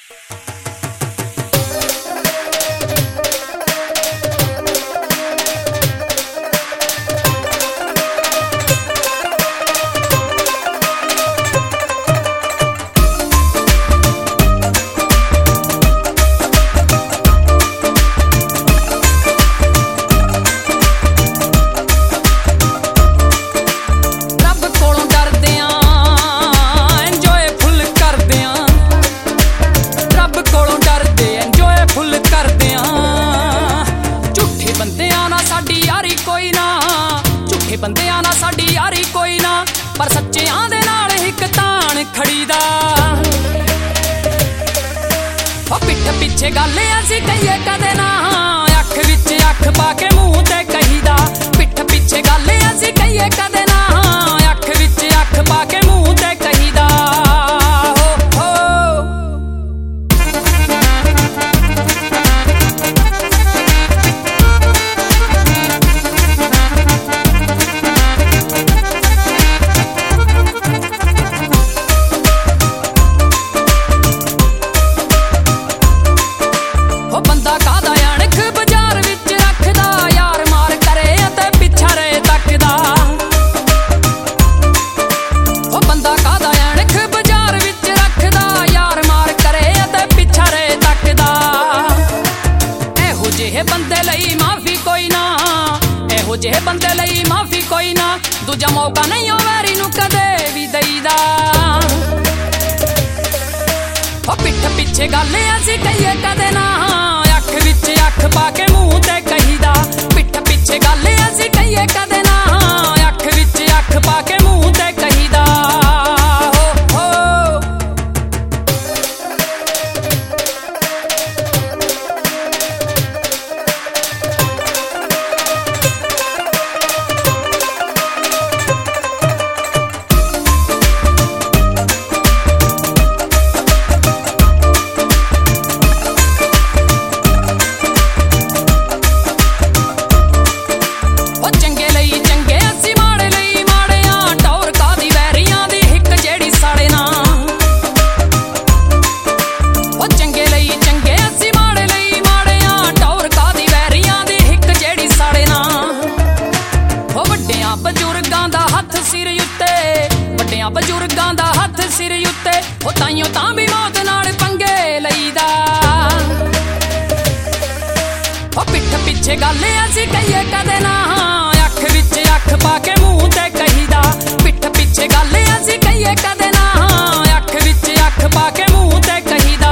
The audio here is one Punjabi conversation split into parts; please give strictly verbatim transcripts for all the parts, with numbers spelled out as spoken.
ਬੰਦਿਆਂ ਨਾਲ ਸਾਡੀ ਯਾਰੀ ਕੋਈ ਨਾ, ਪਰ ਸੱਚਿਆਂ ਦੇ ਨਾਲ ਇੱਕ ਤਾਣ ਖੜੀਦਾ। ਉਹ ਪਿੱਠ ਪਿੱਛੇ ਗੱਲ ਅਸੀਂ ਕਹੀਏ ਕਦੇ ਨਾ, ਅੱਖ ਵਿੱਚ ਅੱਖ ਪਾ ਕੇ ਮੂੰਹ ਤੇ ਕਹੀਦਾ। ਪਿੱਠ ਪਿੱਛੇ ਗੱਲ ਅਸੀਂ ਕਹੀਏ ਕਦੇ ਨਾ, ਅੱਖ ਵਿੱਚ ਅੱਖ ਪਾ ਕੇ ਮੂੰਹ ਤੇ ਕਹੀਦਾ। ਬੰਦੇ ਲਈ ਮਾਫੀ ਕੋਈ ਨਾ, ਇਹੋ ਜਿਹੇ ਬੰਦੇ ਲਈ ਮਾਫੀ ਕੋਈ ਨਾ, ਦੂਜਾ ਮੌਕਾ ਨਹੀਂ ਉਹ ਵੈਰੀ ਨੂੰ ਕਦੇ ਵੀ ਦਈਦਾ। ਉਹ ਪਿੱਠ ਪਿੱਛੇ ਗੱਲ ਅਸੀਂ ਕਹੀਏ ਕਦੇ ਨਾ, ਅੱਖ ਵਿੱਚ ਅੱਖ ਪਾ ਕੇ ਮੂੰਹ ਤੇ ਕਹੀਦਾ। ਪਿੱਠ ਪਿੱਛੇ ਗੱਲ ਅਸੀਂ ਕਹੀਏ ਕਦੇ ਨਾ, ਅੱਖ ਵਿੱਚ ਅੱਖ ਪਾ ਕੇ ਮੂੰਹ ਤੇ ਕਹੀਦਾ। ਬਜ਼ੁਰਗਾਂ ਦਾ ਹੱਥ ਸਿਰ ਉੱਤੇ, ਉਹ ਤਾਈਓ ਤਾਂ ਵੀ ਮੌਤ ਨਾਲ ਪੰਗੇ ਲਈਦਾ। ਉਹ ਪਿੱਠ ਪਿੱਛੇ ਗੱਲ ਅਸੀਂ ਕਹੀਏ ਕਦੇ ਨਾ, ਅੱਖ ਵਿੱਚ ਅੱਖ ਪਾ ਕੇ ਮੂੰਹ ਤੇ ਕਹੀਦਾ। ਪਿੱਠ ਪਿੱਛੇ ਗੱਲ ਅਸੀਂ ਕਹੀਏ ਕਦੇ ਨਾ, ਅੱਖ ਵਿੱਚ ਅੱਖ ਪਾ ਕੇ ਮੂੰਹ ਤੇ ਕਹੀਦਾ।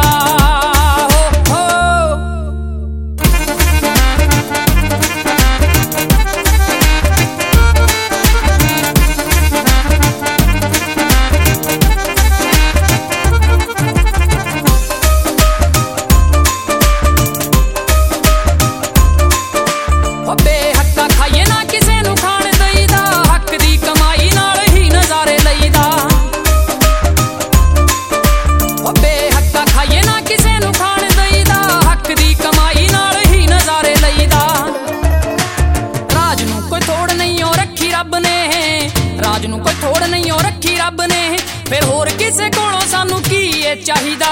ਰਾਜ ਨੂੰ ਕੋਈ ਥੋੜ ਨਹੀਂ ਉਹ ਰੱਖੀ ਰੱਬ ਨੇ, ਫਿਰ ਹੋਰ ਕਿਸੇ ਕੋਲੋਂ ਸਾਨੂੰ ਕੀ ਇਹ ਚਾਹੀਦਾ।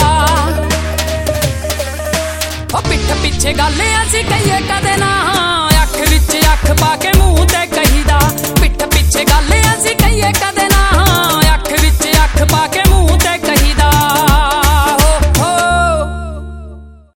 ਉਹ ਪਿੱਠ ਪਿੱਛੇ ਗੱਲ ਅਸੀਂ ਕਹੀਏ ਕਦੇ ਨਾ, ਅੱਖ ਵਿੱਚ ਅੱਖ ਪਾ ਕੇ ਮੂੰਹ ਤੇ ਕਹੀਦਾ। ਪਿੱਠ ਪਿੱਛੇ ਗੱਲ ਅਸੀਂ ਕਹੀਏ ਕਦੇ ਨਾ,